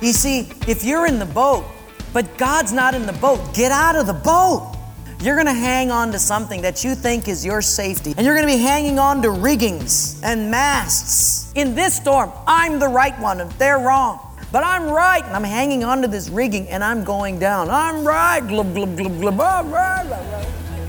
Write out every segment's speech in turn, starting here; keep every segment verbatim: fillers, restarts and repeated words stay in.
You see, if you're in the boat, but God's not in the boat, get out of the boat. You're going to hang on to something that you think is your safety. And you're going to be hanging on to riggings and masts. In this storm, I'm the right one and they're wrong. But I'm right, and I'm hanging on to this rigging and I'm going down. I'm right, glub, glub, glub, glub, I'm right, I'm right.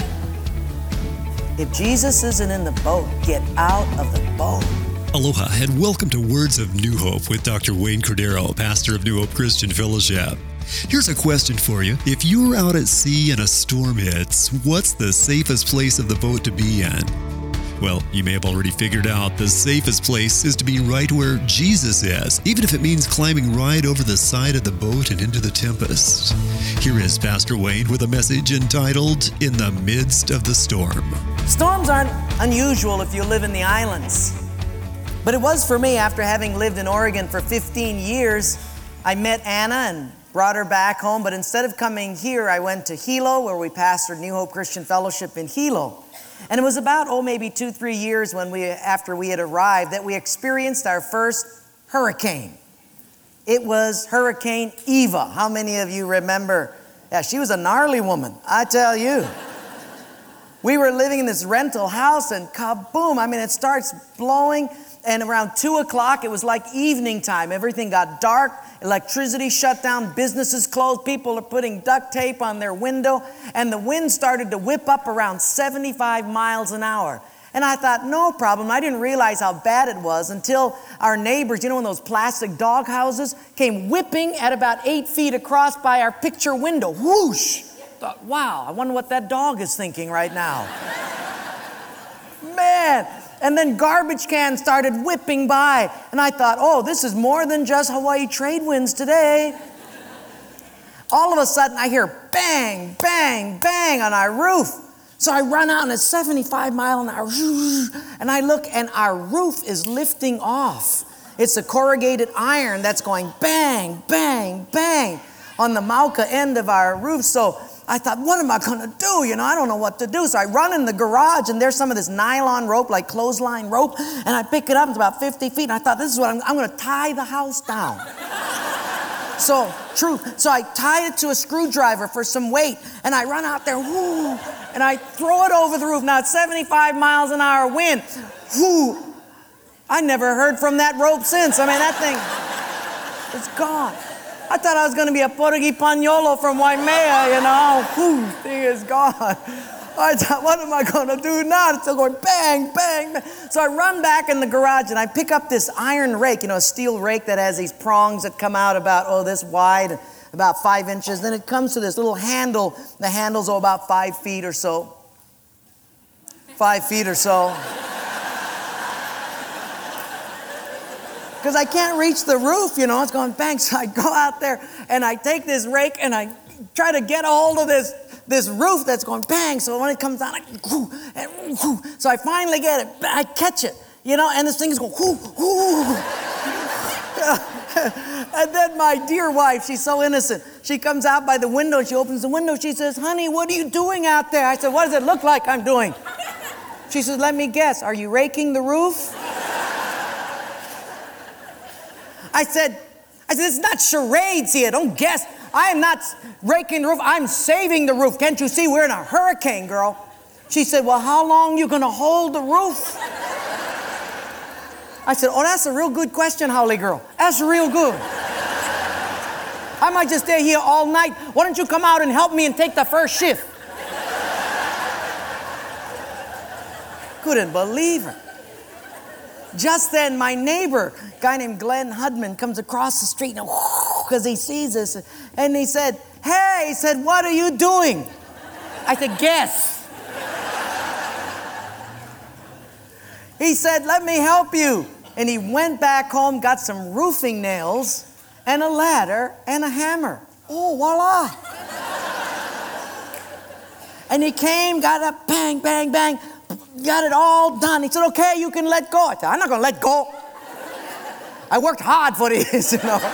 If Jesus isn't in the boat, get out of the boat. Aloha and welcome to Words of New Hope with Doctor Wayne Cordero, pastor of New Hope Christian Fellowship. Here's a question for you. If you're out at sea and a storm hits, what's the safest place of the boat to be in? Well, you may have already figured out the safest place is to be right where Jesus is, even if it means climbing right over the side of the boat and into the tempest. Here is Pastor Wayne with a message entitled, In the Midst of the Storm. Storms aren't unusual if you live in the islands. But it was for me after having lived in Oregon for fifteen years. I met Anna and brought her back home, but instead of coming here, I went to Hilo, where we pastored New Hope Christian Fellowship in Hilo. And it was about, oh, maybe two, three years when we, after we had arrived, that we experienced our first hurricane. It was Hurricane Eva. How many of you remember? Yeah, she was a gnarly woman, I tell you. We were living in this rental house and kaboom, I mean, it starts blowing. And around two o'clock, it was like evening time. Everything got dark, electricity shut down, businesses closed, people are putting duct tape on their window, and the wind started to whip up around seventy-five miles an hour. And I thought, no problem. I didn't realize how bad it was until our neighbors, you know, in those plastic dog houses, came whipping at about eight feet across by our picture window. Whoosh! Thought, wow, I wonder what that dog is thinking right now. Man! And then garbage cans started whipping by. And I thought, oh, this is more than just Hawaii trade winds today. All of a sudden, I hear bang, bang, bang on our roof. So I run out and it's seventy-five mile an hour. And I look and our roof is lifting off. It's a corrugated iron that's going bang, bang, bang on the Mauka end of our roof. So I thought, what am I going to do? You know, I don't know what to do. So I run in the garage, and there's some of this nylon rope, like clothesline rope, and I pick it up. It's about fifty feet. And I thought, this is what I'm, I'm going to tie the house down. So, true. So I tied it to a screwdriver for some weight, and I run out there, whoo, and I throw it over the roof. Now, it's seventy-five miles an hour wind. Whoo. I never heard from that rope since. I mean, that thing, it's gone. I thought I was going to be a Portuguese Pañolo from Waimea, you know. Whew, thing is gone. I thought, what am I going to do now? It's still going bang, bang, bang. So I run back in the garage and I pick up this iron rake, you know, a steel rake that has these prongs that come out about, oh, this wide, about five inches. Then it comes to this little handle. The handle's, oh, about five feet or so. Five feet or so. Because I can't reach the roof, you know, it's going bang. So I go out there and I take this rake and I try to get a hold of this, this roof that's going bang. So when it comes down, I, whoo, and, whoo. So I finally get it. I catch it, you know, and this thing is going whoo, whoo. And then my dear wife, she's so innocent. She comes out by the window. She opens the window. She says, honey, what are you doing out there? I said, what does it look like I'm doing? She says, let me guess. Are you raking the roof? I said, I said, it's not charades here. Don't guess. I am not raking the roof. I'm saving the roof. Can't you see we're in a hurricane, girl? She said, well, how long are you going to hold the roof? I said, oh, that's a real good question, Holly girl. That's real good. I might just stay here all night. Why don't you come out and help me and take the first shift? Couldn't believe her. Just then, my neighbor, a guy named Glenn Hudman, comes across the street because he sees this. And he said, hey, he said, what are you doing? I said, guess. He said, let me help you. And he went back home, got some roofing nails and a ladder and a hammer. Oh, voila. And he came, got up, bang, bang, bang. Got it all done. He said, okay, you can let go. I said, I'm not going to let go. I worked hard for this, you know.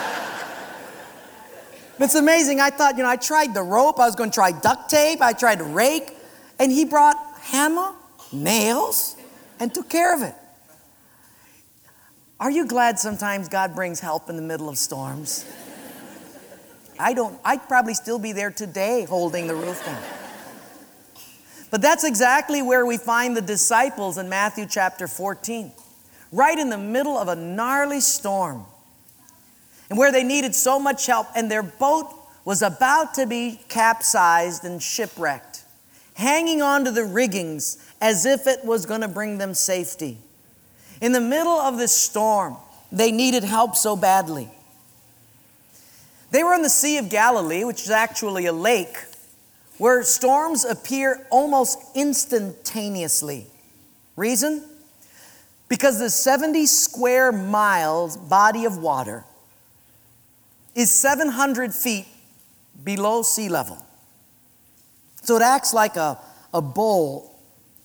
It's amazing. I thought, you know, I tried the rope. I was going to try duct tape. I tried a rake. And he brought hammer, nails, and took care of it. Are you glad sometimes God brings help in the middle of storms? I don't, I'd probably still be there today holding the roof down. But that's exactly where we find the disciples in Matthew chapter fourteen. Right in the middle of a gnarly storm. And where they needed so much help, and their boat was about to be capsized and shipwrecked, hanging on to the riggings as if it was going to bring them safety. In the middle of this storm, they needed help so badly. They were in the Sea of Galilee, which is actually a lake, where storms appear almost instantaneously. Reason? Because the seventy square miles body of water is seven hundred feet below sea level. So it acts like a, a bowl.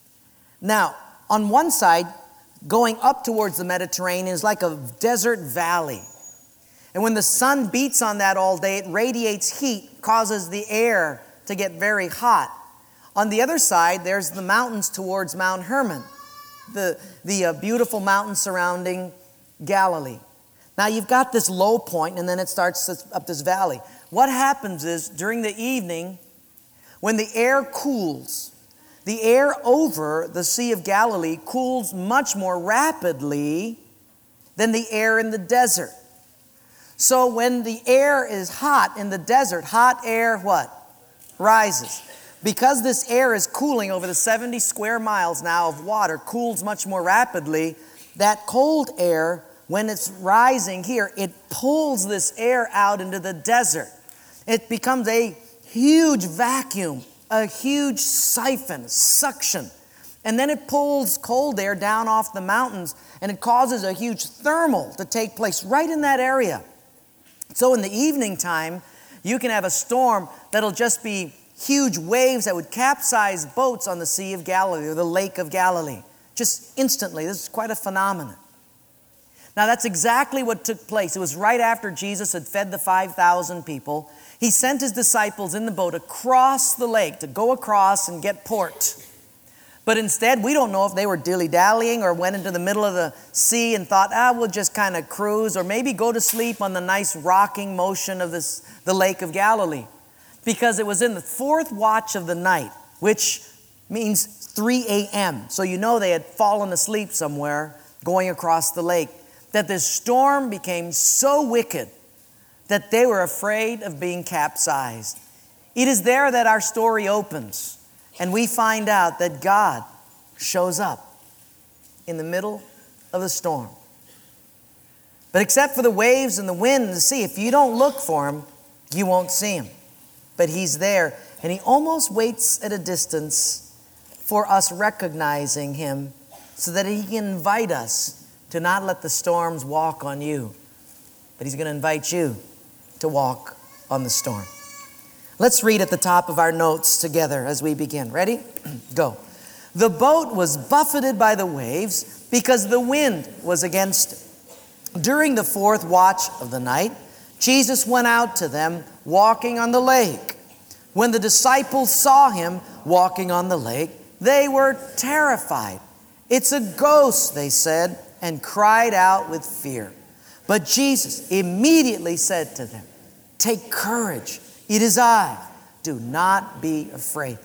Now, on one side, going up towards the Mediterranean is like a desert valley. And when the sun beats on that all day, it radiates heat, causes the air to get very hot. On the other side, there's the mountains towards Mount Hermon, the, the uh, beautiful mountains surrounding Galilee. Now you've got this low point, and then it starts this, up this valley. What happens is, during the evening, when the air cools, the air over the Sea of Galilee cools much more rapidly than the air in the desert. So when the air is hot in the desert, hot air what? Rises. Because this air is cooling over the seventy square miles now of water, cools much more rapidly, that cold air, when it's rising here, it pulls this air out into the desert. It becomes a huge vacuum, a huge siphon, suction. And then it pulls cold air down off the mountains, and it causes a huge thermal to take place right in that area. So in the evening time, you can have a storm that'll just be huge waves that would capsize boats on the Sea of Galilee or the Lake of Galilee. Just instantly. This is quite a phenomenon. Now that's exactly what took place. It was right after Jesus had fed the five thousand people. He sent his disciples in the boat across the lake to go across and get port. But instead, we don't know if they were dilly-dallying or went into the middle of the sea and thought, ah, we'll just kind of cruise or maybe go to sleep on the nice rocking motion of this, the Lake of Galilee. Because it was in the fourth watch of the night, which means three a.m. So you know they had fallen asleep somewhere going across the lake. That this storm became so wicked that they were afraid of being capsized. It is there that our story opens. And we find out that God shows up in the middle of the storm. But except for the waves and the wind and the sea, if you don't look for him, you won't see him. But he's there, and he almost waits at a distance for us recognizing him so that he can invite us to not let the storms walk on you, but he's going to invite you to walk on the storm. Let's read at the top of our notes together as we begin. Ready? Go. The boat was buffeted by the waves because the wind was against it. During the fourth watch of the night, Jesus went out to them walking on the lake. When the disciples saw him walking on the lake, they were terrified. It's a ghost, they said, and cried out with fear. But Jesus immediately said to them, take courage. It is I. Do not be afraid.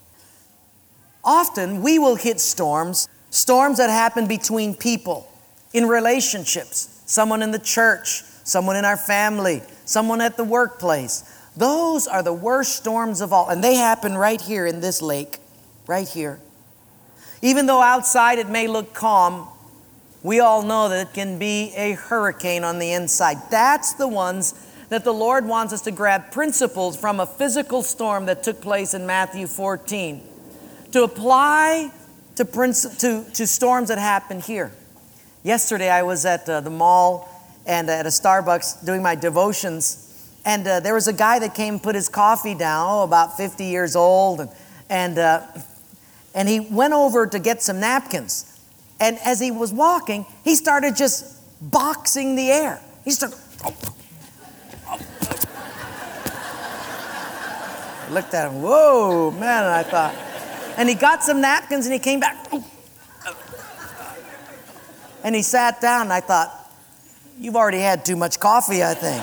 Often we will hit storms, storms that happen between people, in relationships, someone in the church, someone in our family, someone at the workplace. Those are the worst storms of all. And they happen right here in this lake, right here. Even though outside it may look calm, we all know that it can be a hurricane on the inside. That's the ones that the Lord wants us to grab principles from a physical storm that took place in Matthew fourteen to apply to, princi- to, to storms that happen here. Yesterday I was at uh, the mall and at a Starbucks doing my devotions, and uh, there was a guy that came and put his coffee down, oh, about fifty years old, and and, uh, and he went over to get some napkins. And as he was walking, he started just boxing the air. He started... I looked at him, whoa, man, and I thought, and he got some napkins and he came back. And he sat down and I thought, you've already had too much coffee, I think.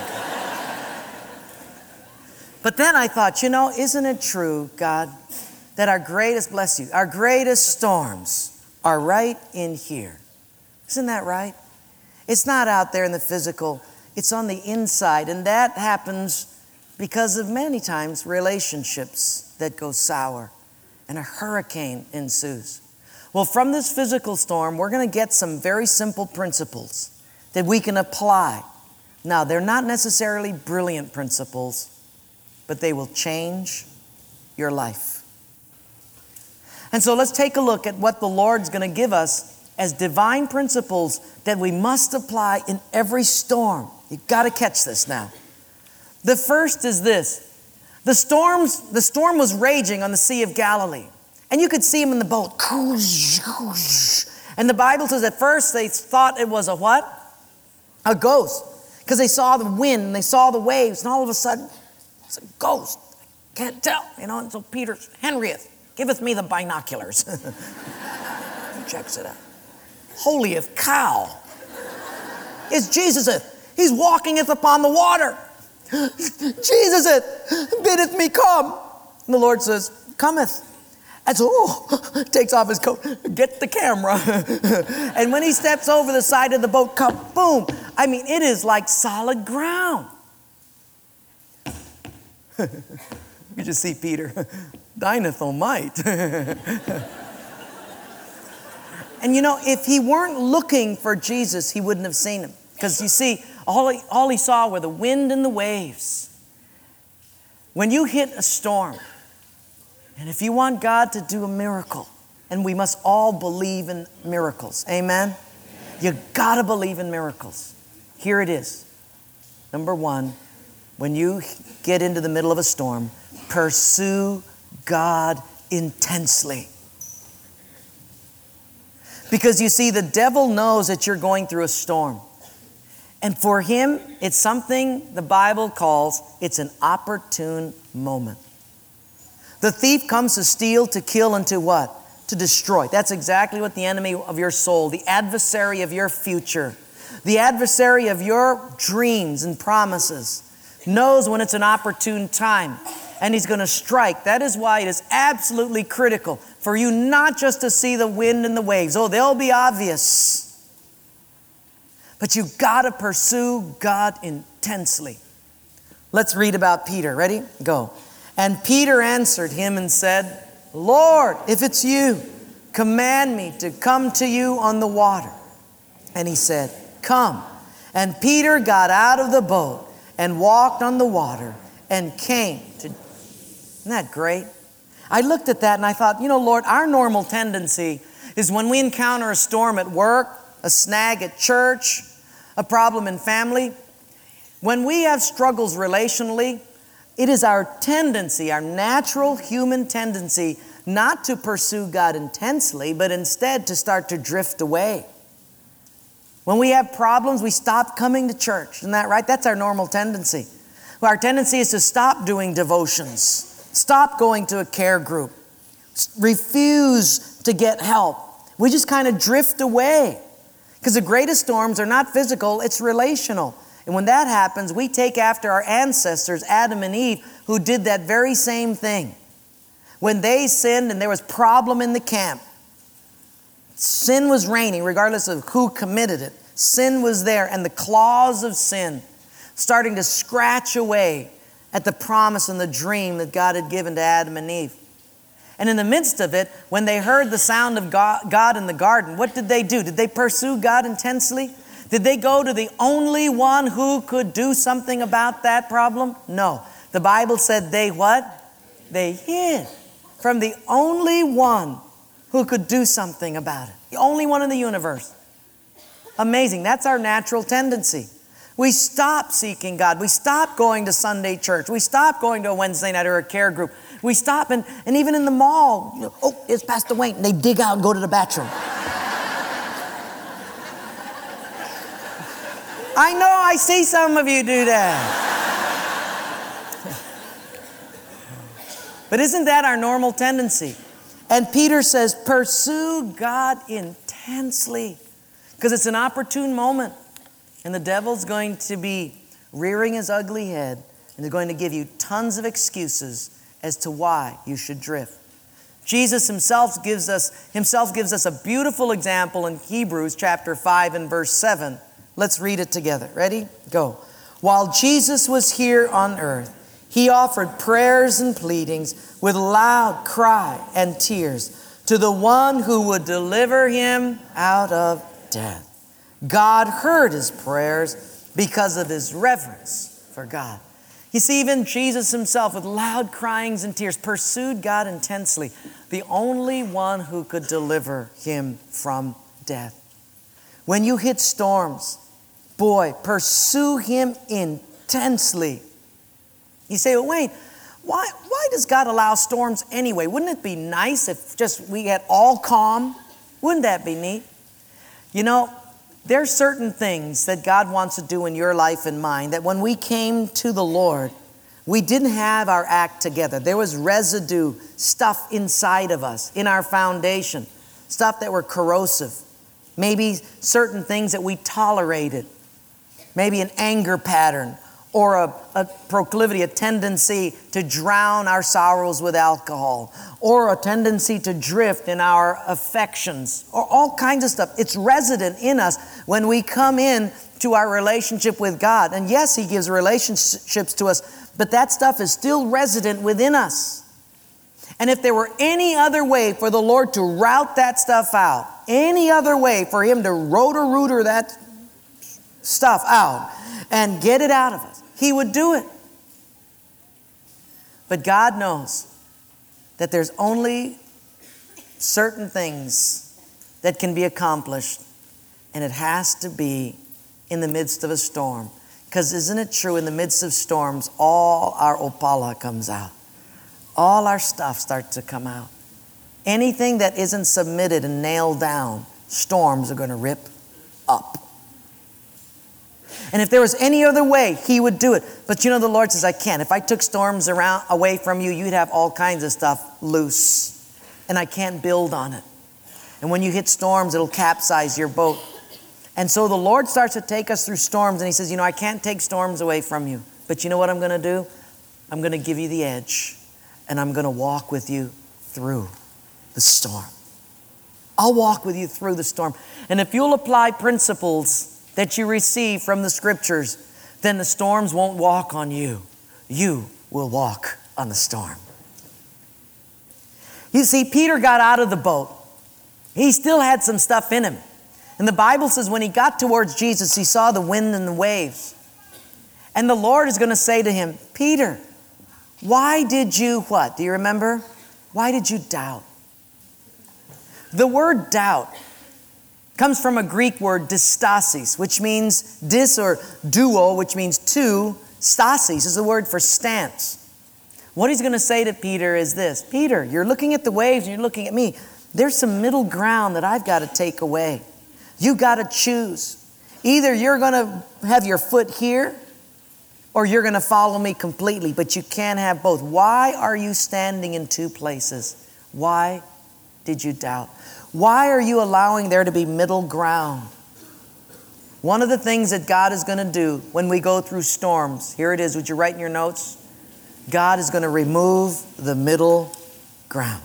But then I thought, you know, isn't it true, God, that our greatest, bless you, our greatest storms are right in here? Isn't that right? It's not out there in the physical. It's on the inside. And that happens because of many times relationships that go sour and a hurricane ensues. Well, from this physical storm, we're going to get some very simple principles that we can apply. Now, they're not necessarily brilliant principles, but they will change your life. And so let's take a look at what the Lord's going to give us as divine principles that we must apply in every storm. You've got to catch this now. The first is this. The storms, the storm was raging on the Sea of Galilee. And you could see him in the boat. And the Bible says at first they thought it was a what? A ghost. Because they saw the wind and they saw the waves. And all of a sudden, it's a ghost. Can't tell. You know, and so Peter, Henrieth, giveth me the binoculars. He checks it out. Holieth cow. It's Jesus. He's walkingeth upon the water. Jesus biddeth me come. And the Lord says, cometh. And so, oh, takes off his coat, get the camera. And when he steps over the side of the boat, kaboom. I mean, it is like solid ground. You just see Peter, dineth o might. And you know, if he weren't looking for Jesus, he wouldn't have seen him. Because you see, all he, all he saw were the wind and the waves. When you hit a storm, and if you want God to do a miracle, and we must all believe in miracles, amen? You gotta believe in miracles. Here it is. Number one, when you get into the middle of a storm, pursue God intensely. Because you see, the devil knows that you're going through a storm. And for him, it's something the Bible calls, it's an opportune moment. The thief comes to steal, to kill, and to what? To destroy. That's exactly what the enemy of your soul, the adversary of your future, the adversary of your dreams and promises, knows when it's an opportune time. And he's going to strike. That is why it is absolutely critical for you not just to see the wind and the waves. Oh, they'll be obvious. But you've got to pursue God intensely. Let's read about Peter. Ready? Go. And Peter answered him and said, Lord, if it's you, command me to come to you on the water. And he said, come. And Peter got out of the boat and walked on the water and came to... Isn't that great? I looked at that and I thought, you know, Lord, our normal tendency is when we encounter a storm at work, a snag at church, a problem in family, when we have struggles relationally, it is our tendency, our natural human tendency, not to pursue God intensely, but instead to start to drift away. When we have problems, we stop coming to church. Isn't that right? That's our normal tendency. Well, our tendency is to stop doing devotions, stop going to a care group, refuse to get help. We just kind of drift away. Because the greatest storms are not physical, it's relational. And when that happens, we take after our ancestors, Adam and Eve, who did that very same thing. When they sinned and there was problem in the camp, sin was reigning regardless of who committed it. Sin was there, and the claws of sin starting to scratch away at the promise and the dream that God had given to Adam and Eve. And in the midst of it, when they heard the sound of God in the garden, what did they do? Did they pursue God intensely? Did they go to the only one who could do something about that problem? No. The Bible said they what? They hid from the only one who could do something about it. The only one in the universe. Amazing. That's our natural tendency. We stop seeking God. We stop going to Sunday church. We stop going to a Wednesday night or a care group. We stop and, and even in the mall, you know, oh, it's Pastor Wayne. And they dig out and go to the bathroom. I know, I see some of you do that. But isn't that our normal tendency? And Peter says, pursue God intensely, because it's an opportune moment. And the devil's going to be rearing his ugly head, and they're going to give you tons of excuses as to why you should drift. Jesus himself gives us, himself gives us a beautiful example in Hebrews chapter five and verse seven. Let's read it together. Ready? Go. While Jesus was here on earth, he offered prayers and pleadings with loud cry and tears to the one who would deliver him out of death. God heard his prayers because of his reverence for God. You see, even Jesus himself, with loud cryings and tears, pursued God intensely, the only one who could deliver him from death. When you hit storms, boy, pursue him intensely. You say, well, Wayne, why, why does God allow storms anyway? Wouldn't it be nice if just we had all calm? Wouldn't that be neat? You know, there are certain things that God wants to do in your life and mine that when we came to the Lord, we didn't have our act together. There was residue, stuff inside of us, in our foundation, stuff that were corrosive. Maybe certain things that we tolerated. Maybe an anger pattern or a, a proclivity, a tendency to drown our sorrows with alcohol, or a tendency to drift in our affections, or all kinds of stuff. It's resident in us when we come in to our relationship with God. And yes, he gives relationships to us, but that stuff is still resident within us. And if there were any other way for the Lord to rout that stuff out, any other way for him to rotor-rooter that stuff out and get it out of us, he would do it. But God knows that there's only certain things that can be accomplished, and it has to be in the midst of a storm. Because isn't it true, in the midst of storms, all our opala comes out. All our stuff starts to come out. Anything that isn't submitted and nailed down, storms are going to rip up. And if there was any other way, he would do it. But you know, the Lord says, I can't. If I took storms around away from you, you'd have all kinds of stuff loose. And I can't build on it. And when you hit storms, it'll capsize your boat. And so the Lord starts to take us through storms. And he says, you know, I can't take storms away from you. But you know what I'm going to do? I'm going to give you the edge. And I'm going to walk with you through the storm. I'll walk with you through the storm. And if you'll apply principles that you receive from the scriptures, then the storms won't walk on you. You will walk on the storm. You see, Peter got out of the boat. He still had some stuff in him. And the Bible says when he got towards Jesus, he saw the wind and the waves. And the Lord is going to say to him, Peter, why did you what? Do you remember? Why did you doubt? The word doubt comes from a Greek word, distasis, which means dis or duo, which means two. Stasis is the word for stance. What he's going to say to Peter is this: Peter, you're looking at the waves and you're looking at me. There's some middle ground that I've got to take away. You've got to choose. Either you're going to have your foot here or you're going to follow me completely, but you can't have both. Why are you standing in two places? Why did you doubt? Why are you allowing there to be middle ground? One of the things that God is going to do when we go through storms, here it is, would you write in your notes? God is going to remove the middle ground.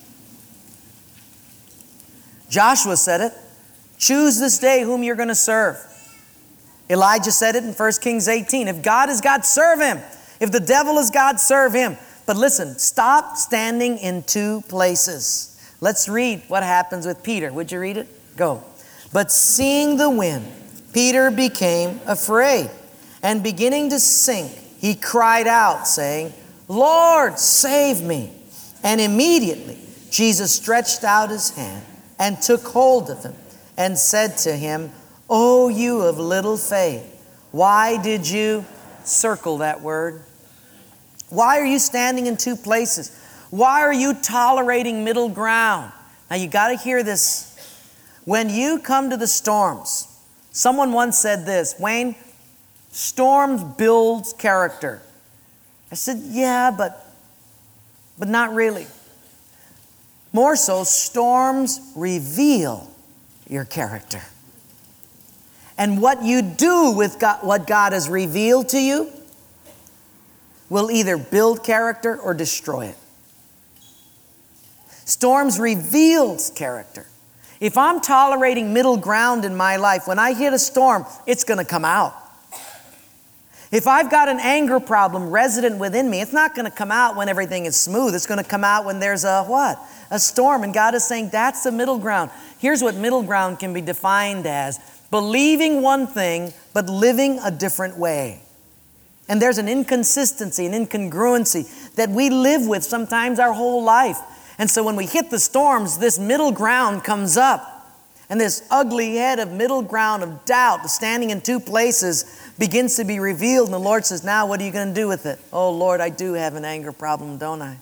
Joshua said it. Choose this day whom you're going to serve. Elijah said it in First Kings eighteen. If God is God, serve him. If the devil is God, serve him. But listen, stop standing in two places. Let's read what happens with Peter. Would you read it? Go. But seeing the wind, Peter became afraid, and beginning to sink, he cried out, saying, Lord, save me. And immediately Jesus stretched out his hand and took hold of him and said to him, O you of little faith, why did you circle that word? Why are you standing in two places? Why are you tolerating middle ground? Now you got to hear this. When you come to the storms, someone once said this, Wayne, storms build character. I said, yeah, but, but not really. More so, storms reveal your character. And what you do with God, what God has revealed to you will either build character or destroy it. Storms reveals character. If I'm tolerating middle ground in my life, when I hit a storm, it's going to come out. If I've got an anger problem resident within me, it's not going to come out when everything is smooth. It's going to come out when there's a what? A storm. And God is saying that's the middle ground. Here's what middle ground can be defined as: believing one thing, but living a different way. And there's an inconsistency, an incongruency that we live with sometimes our whole life. And so when we hit the storms, this middle ground comes up. And this ugly head of middle ground of doubt, standing in two places, begins to be revealed. And the Lord says, now what are you going to do with it? Oh, Lord, I do have an anger problem, don't I?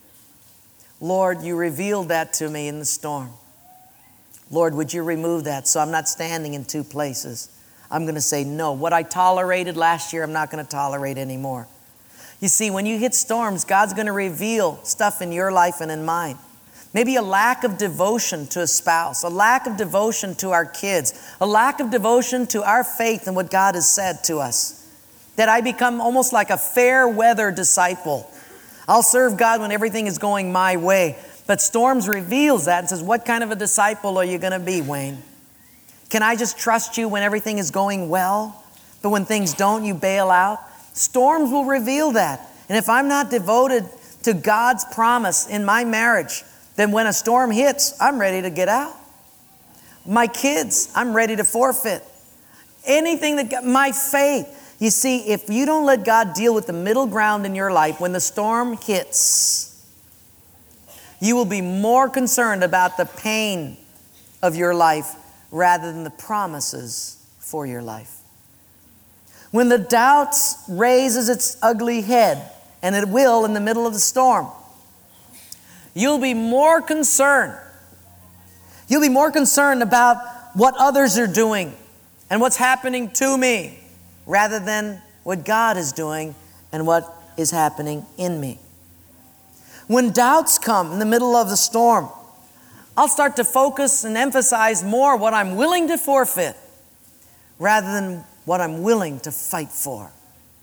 Lord, you revealed that to me in the storm. Lord, would you remove that so I'm not standing in two places? I'm going to say no. What I tolerated last year, I'm not going to tolerate anymore. You see, when you hit storms, God's going to reveal stuff in your life and in mine. Maybe a lack of devotion to a spouse, a lack of devotion to our kids, a lack of devotion to our faith and what God has said to us. That I become almost like a fair weather disciple. I'll serve God when everything is going my way. But storms reveals that and says, what kind of a disciple are you going to be, Wayne? Can I just trust you when everything is going well? But when things don't, you bail out? Storms will reveal that. And if I'm not devoted to God's promise in my marriage, then when a storm hits, I'm ready to get out. My kids, I'm ready to forfeit. Anything that, my faith. You see, if you don't let God deal with the middle ground in your life, when the storm hits, you will be more concerned about the pain of your life rather than the promises for your life. When the doubt raises its ugly head, and it will in the middle of the storm, you'll be more concerned. You'll be more concerned about what others are doing and what's happening to me rather than what God is doing and what is happening in me. When doubts come in the middle of the storm, I'll start to focus and emphasize more what I'm willing to forfeit rather than what I'm willing to fight for.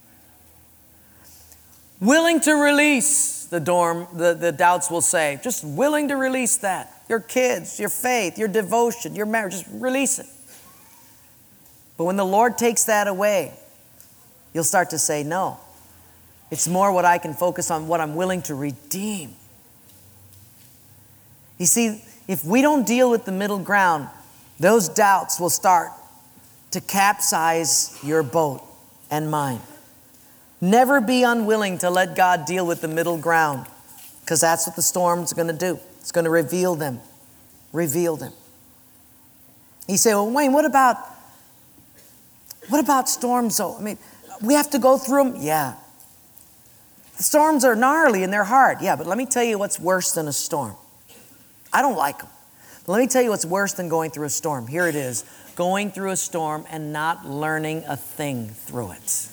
Willing to release, the dorm, the, the doubts will say. Just willing to release that. Your kids, your faith, your devotion, your marriage, just release it. But when the Lord takes that away, you'll start to say, no. It's more what I can focus on, what I'm willing to redeem. You see, if we don't deal with the middle ground, those doubts will start to capsize your boat and mine. Never be unwilling to let God deal with the middle ground, because that's what the storm's going to do. It's going to reveal them. Reveal them. You say, well, Wayne, what about, what about storms though? I mean, we have to go through them? Yeah. The storms are gnarly and they're hard. Yeah, but let me tell you what's worse than a storm. I don't like them. But let me tell you what's worse than going through a storm. Here it is. Going through a storm and not learning a thing through it.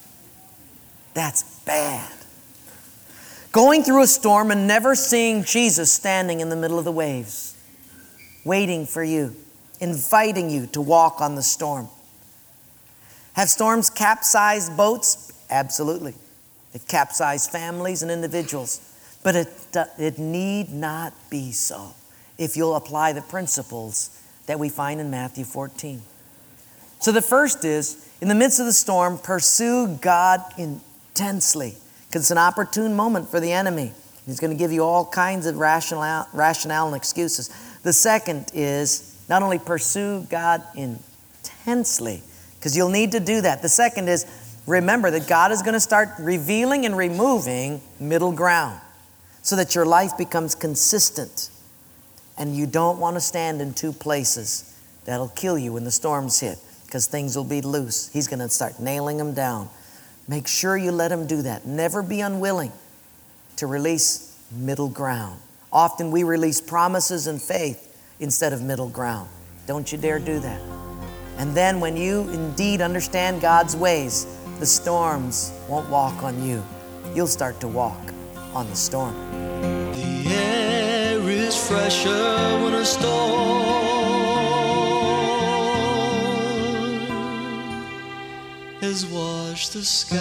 That's bad. Going through a storm and never seeing Jesus standing in the middle of the waves, waiting for you, inviting you to walk on the storm. Have storms capsized boats? Absolutely. They've capsized families and individuals. But it, it need not be so if you'll apply the principles that we find in Matthew fourteen. So the first is, in the midst of the storm, pursue God intensely, because it's an opportune moment for the enemy. He's going to give you all kinds of rationale, rationale and excuses. The second is not only pursue God intensely, because you'll need to do that. The second is remember that God is going to start revealing and removing middle ground so that your life becomes consistent and you don't want to stand in two places. That'll kill you when the storms hit, because things will be loose. He's going to start nailing them down. Make sure you let him do that. Never be unwilling to release middle ground. Often we release promises and faith instead of middle ground. Don't you dare do that. And then when you indeed understand God's ways, the storms won't walk on you. You'll start to walk on the storm. The air is fresher when a storm has washed the sky.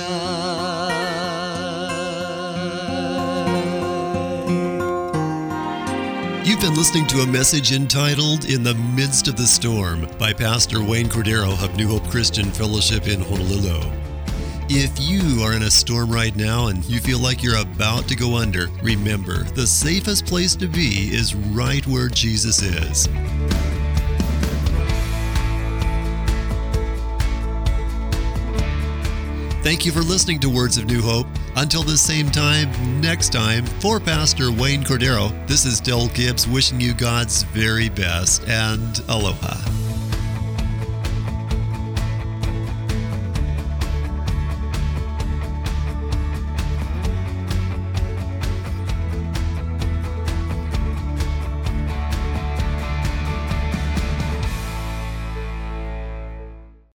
You've been listening to a message entitled In the Midst of the Storm by Pastor Wayne Cordero of New Hope Christian Fellowship in Honolulu. If you are in a storm right now and you feel like you're about to go under, remember, the safest place to be is right where Jesus is. Thank you for listening to Words of New Hope. Until the same time, next time, for Pastor Wayne Cordero, this is Del Gibbs wishing you God's very best, and aloha.